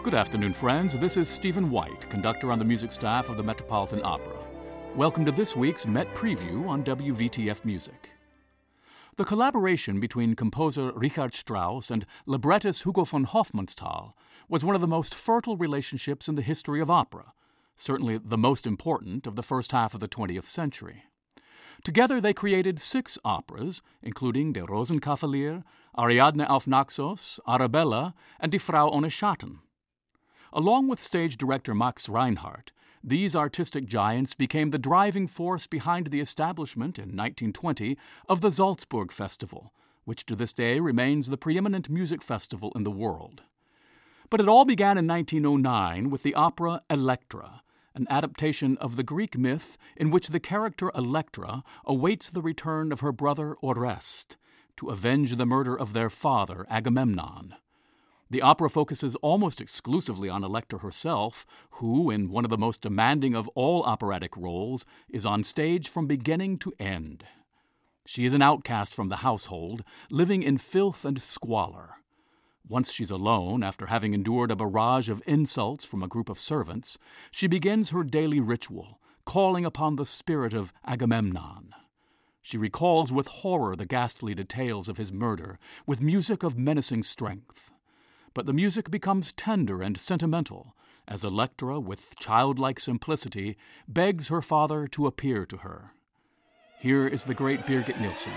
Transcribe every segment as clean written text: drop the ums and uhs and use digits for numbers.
Good afternoon, friends. This is Stephen White, conductor on the music staff of the Metropolitan Opera. Welcome to this week's Met Preview on WVTF Music. The collaboration between composer Richard Strauss and librettist Hugo von Hofmannsthal was one of the most fertile relationships in the history of opera, certainly the most important of the first half of the 20th century. Together they created 6 operas, including Der Rosenkavalier, Ariadne auf Naxos, Arabella, and Die Frau ohne Schatten. Along with stage director Max Reinhardt, these artistic giants became the driving force behind the establishment in 1920 of the Salzburg Festival, which to this day remains the preeminent music festival in the world. But it all began in 1909 with the opera Elektra, an adaptation of the Greek myth in which the character Elektra awaits the return of her brother Orest to avenge the murder of their father Agamemnon. The opera focuses almost exclusively on Elektra herself, who, in one of the most demanding of all operatic roles, is on stage from beginning to end. She is an outcast from the household, living in filth and squalor. Once she's alone, after having endured a barrage of insults from a group of servants, she begins her daily ritual, calling upon the spirit of Agamemnon. She recalls with horror the ghastly details of his murder, with music of menacing strength. But the music becomes tender and sentimental, as Elektra, with childlike simplicity, begs her father to appear to her. Here is the great Birgit Nilsson.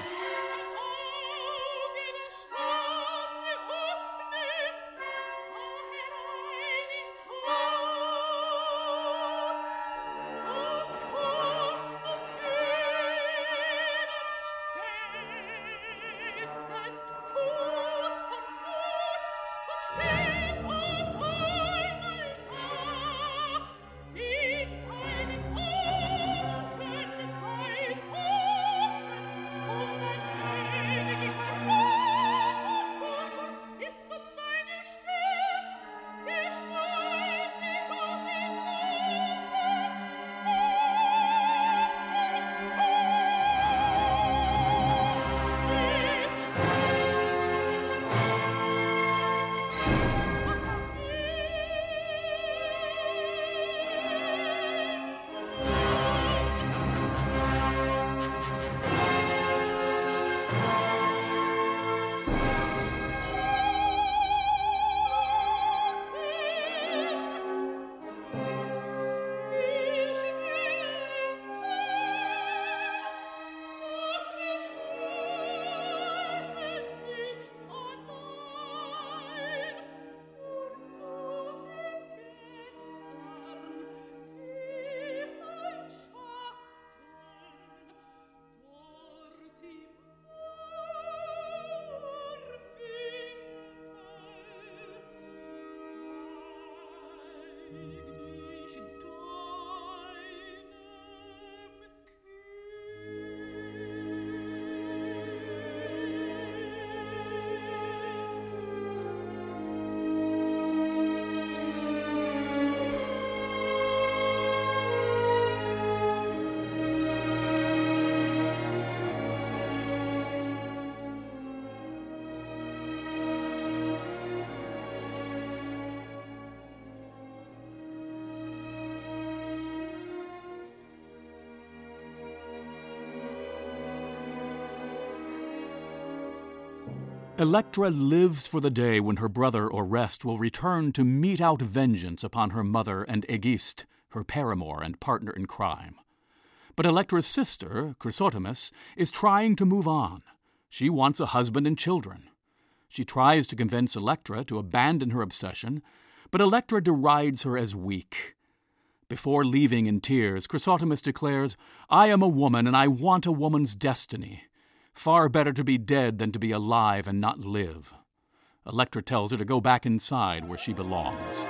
Elektra lives for the day when her brother Orest will return to mete out vengeance upon her mother and Aegiste, her paramour and partner in crime. But Elektra's sister, Chrysothemis, is trying to move on. She wants a husband and children. She tries to convince Elektra to abandon her obsession, but Elektra derides her as weak. Before leaving in tears, Chrysothemis declares, "I am a woman and I want a woman's destiny. Far better to be dead than to be alive and not live." Elektra tells her to go back inside where she belongs.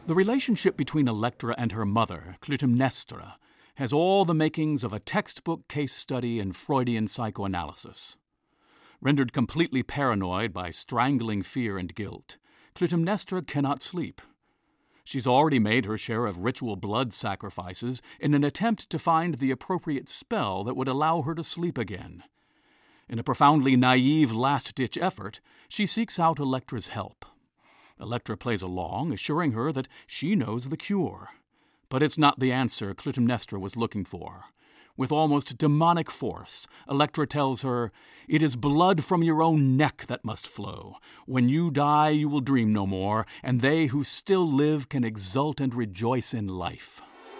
The relationship between Electra and her mother, Clytemnestra, has all the makings of a textbook case study in Freudian psychoanalysis. Rendered completely paranoid by strangling fear and guilt, Clytemnestra cannot sleep. She's already made her share of ritual blood sacrifices in an attempt to find the appropriate spell that would allow her to sleep again. In a profoundly naive last-ditch effort, she seeks out Electra's help. Electra plays along, assuring her that she knows the cure. But it's not the answer Clytemnestra was looking for. With almost demonic force, Electra tells her, "It is blood from your own neck that must flow. When you die, you will dream no more, and they who still live can exult and rejoice in life."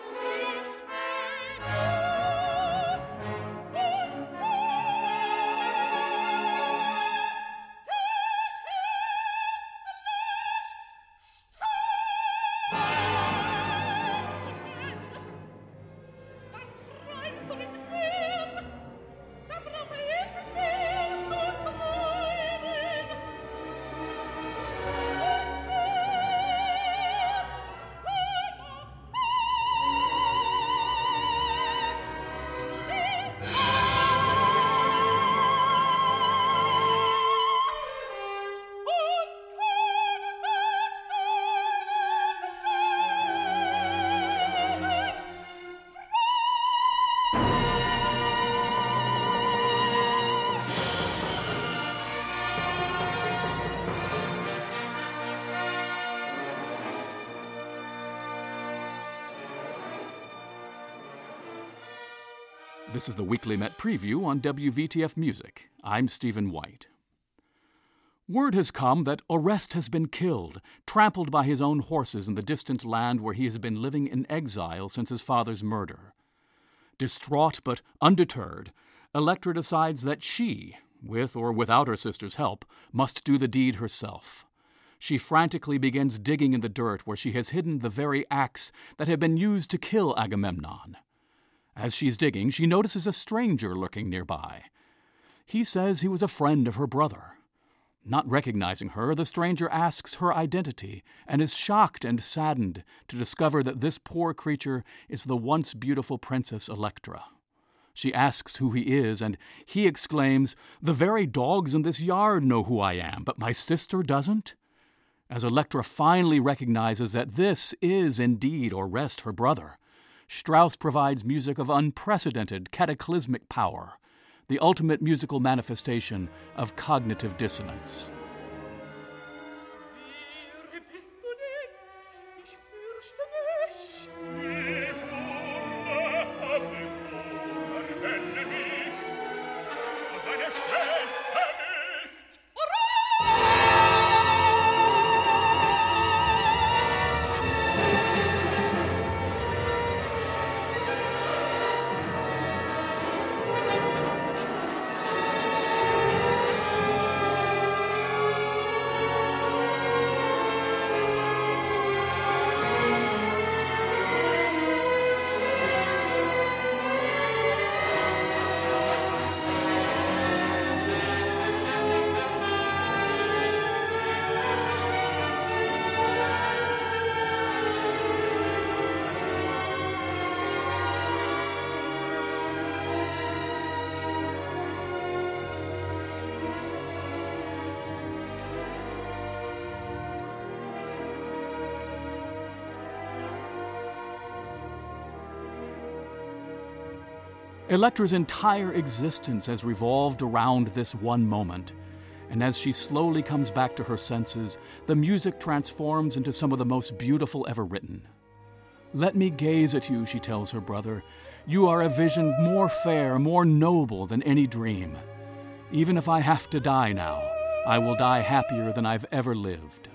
This is the Weekly Met Preview on WVTF Music. I'm Stephen White. Word has come that Oreste has been killed, trampled by his own horses in the distant land where he has been living in exile since his father's murder. Distraught but undeterred, Electra decides that she, with or without her sister's help, must do the deed herself. She frantically begins digging in the dirt where she has hidden the very axe that had been used to kill Agamemnon. As she's digging, she notices a stranger lurking nearby. He says he was a friend of her brother. Not recognizing her, the stranger asks her identity and is shocked and saddened to discover that this poor creature is the once beautiful Princess Electra. She asks who he is, and he exclaims, "The very dogs in this yard know who I am, but my sister doesn't?" As Electra finally recognizes that this is indeed Oreste, her brother, Strauss provides music of unprecedented cataclysmic power, the ultimate musical manifestation of cognitive dissonance. Electra's entire existence has revolved around this one moment, and as she slowly comes back to her senses, the music transforms into some of the most beautiful ever written. "Let me gaze at you," she tells her brother. "You are a vision more fair, more noble than any dream. Even if I have to die now, I will die happier than I've ever lived."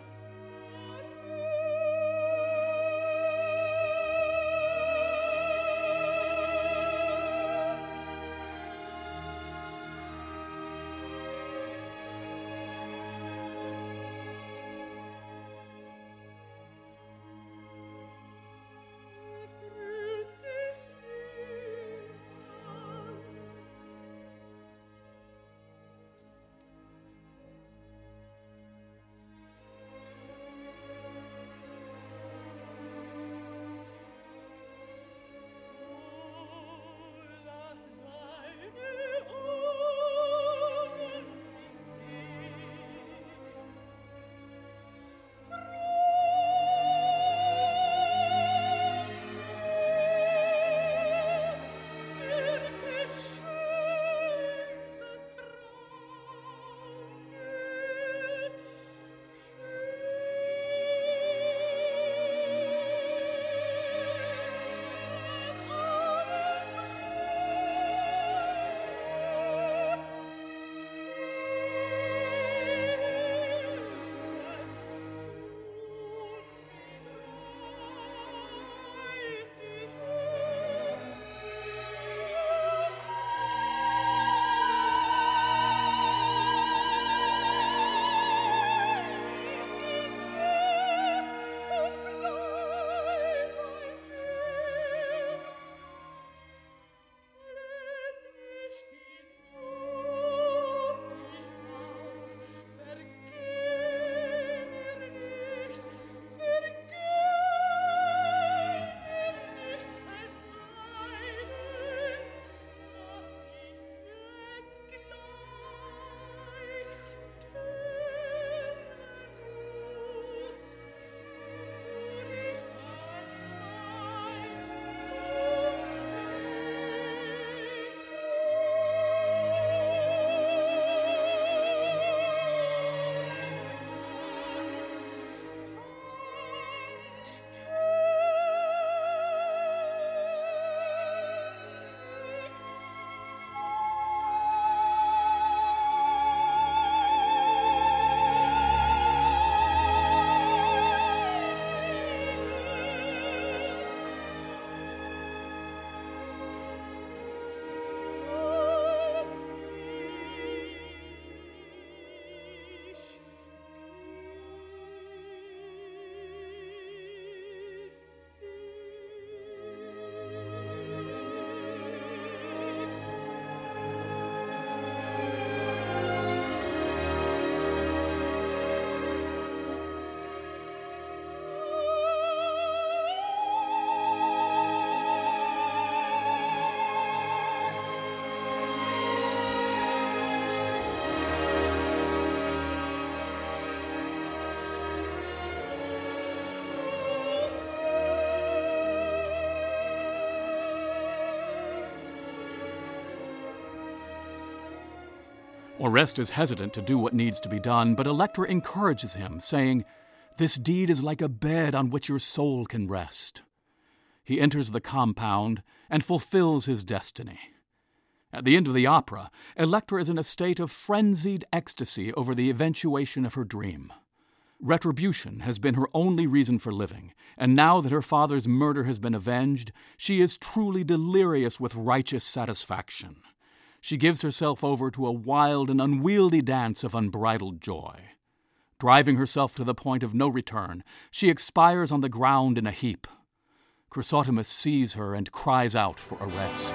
Oreste is hesitant to do what needs to be done, but Electra encourages him, saying, "This deed is like a bed on which your soul can rest." He enters the compound and fulfills his destiny. At the end of the opera, Electra is in a state of frenzied ecstasy over the eventuation of her dream. Retribution has been her only reason for living, and now that her father's murder has been avenged, she is truly delirious with righteous satisfaction. She gives herself over to a wild and unwieldy dance of unbridled joy. Driving herself to the point of no return, she expires on the ground in a heap. Chrysothemis sees her and cries out for arrest.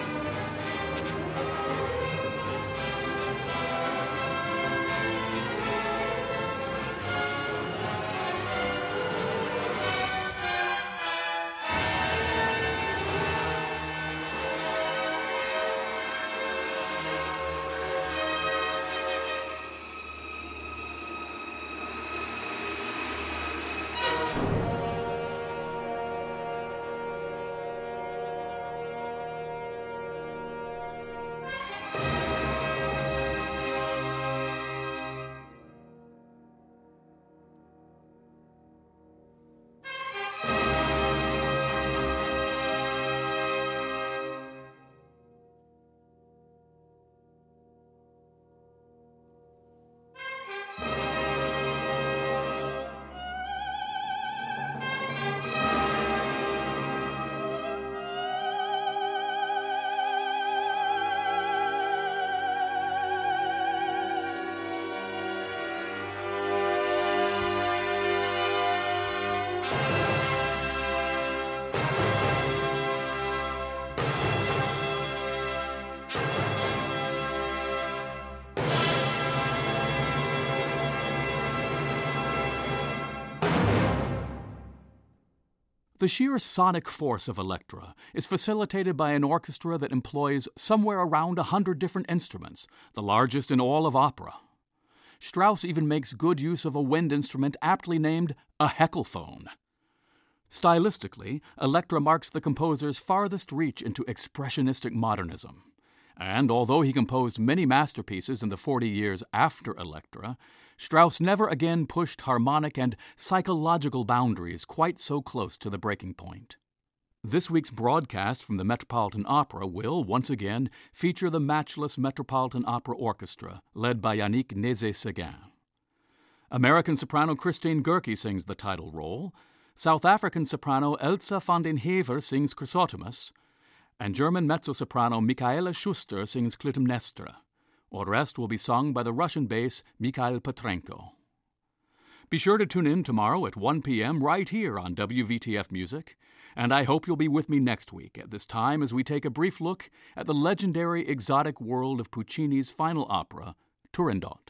The sheer sonic force of Electra is facilitated by an orchestra that employs somewhere around 100 different instruments, the largest in all of opera. Strauss even makes good use of a wind instrument aptly named a heckelphone. Stylistically, Electra marks the composer's farthest reach into expressionistic modernism. And although he composed many masterpieces in the 40 years after Electra, Strauss never again pushed harmonic and psychological boundaries quite so close to the breaking point. This week's broadcast from the Metropolitan Opera will, once again, feature the matchless Metropolitan Opera Orchestra, led by Yannick Nézet-Séguin. American soprano Christine Goerke sings the title role, South African soprano Elsa van den Heever sings Chrysothemis, and German mezzo-soprano Michaela Schuster sings Clytemnestra. Oreste will be sung by the Russian bass Mikhail Petrenko. Be sure to tune in tomorrow at 1 p.m. right here on WVTF Music, and I hope you'll be with me next week at this time as we take a brief look at the legendary exotic world of Puccini's final opera, Turandot.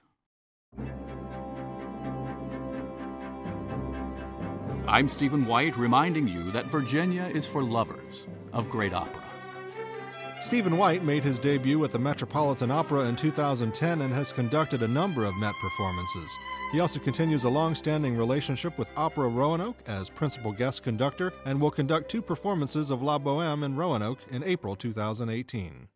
I'm Stephen White, reminding you that Virginia is for lovers of great opera. Stephen White made his debut at the Metropolitan Opera in 2010 and has conducted a number of Met performances. He also continues a long-standing relationship with Opera Roanoke as principal guest conductor and will conduct 2 performances of La Bohème in Roanoke in April 2018.